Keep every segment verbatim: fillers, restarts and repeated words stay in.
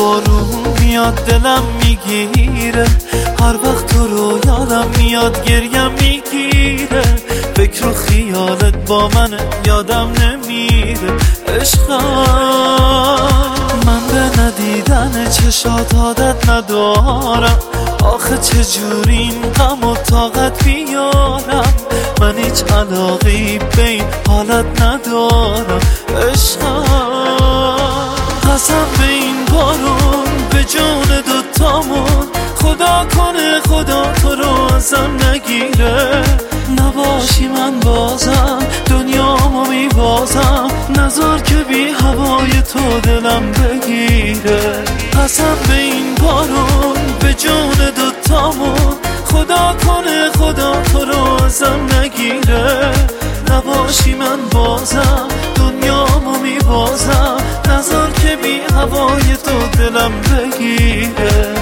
بارون میاد دلم میگیره، هر وقت تو رو یادم میاد گریم میگیره، فکر و خیالت با منه یادم نمیره. عشقم من به ندیدن چشات عادت ندارم، آخه چجوری این غم و طاقت بیارم، من هیچ علاقی به این حالت ندارم. عشقم قسم به این بارون به جون دوتامون، خدا کنه خدا تو رو ازم نگیره، نباشی من بازم دنیامو میبازم، نذار که بی هوای تو دلم بگیره. قسم به این بارون به جون دوتامون، خدا کنه خدا تو رو ازم نگیره، نباشی من بازم دنیامو میبازم، نذار که بی هوای تو دلم بگیره.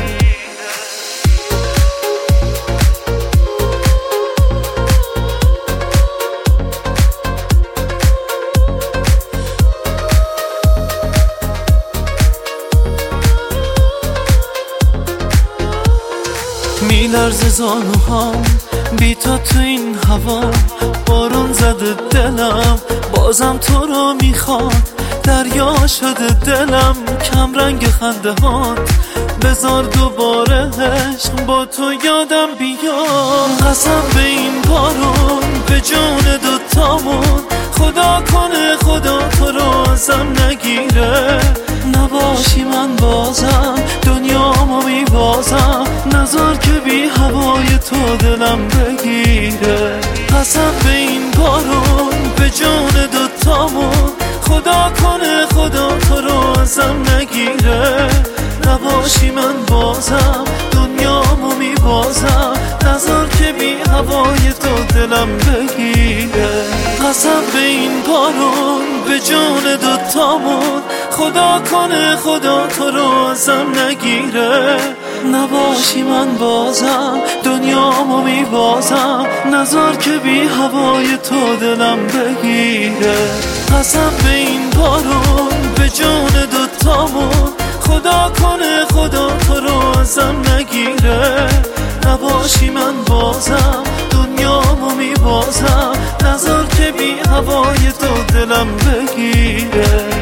میلرزه زانوهام بی تو تو این هوا، بارون زده دلم بازم تو رو میخواد، دریا شده دلم کم رنگ خنده هات، بذار دوباره عشق با تو یادم بیاد. قسم به این بارون به جون دوتامون، خدا کنه خدا تو رو ازم نگیره، نباشی من بازم دنیامو میبازم، نذار که بی هوای تو دلم بگیره. قسم به این بارون به جون دوتامون، خدا کنه خدا تو رو ازم نگیره، نباشی من بازم دنیامو میبازم، نذار که بی هوای تو دلم بگیره. قسم به این بارون به جون دوتامون، خدا کنه خدا تو رو ازم نگیره، نباشی من بازم دنیامو میبازم، نذار که بی هوای تو دلم بگیره. قسم به این بارون به جون دوتامون، خدا کنه خدا تو رو ازم نگیره، نباشی من بازم دنیامو میبازم، نذار که بی هوای تو دلم بگیره.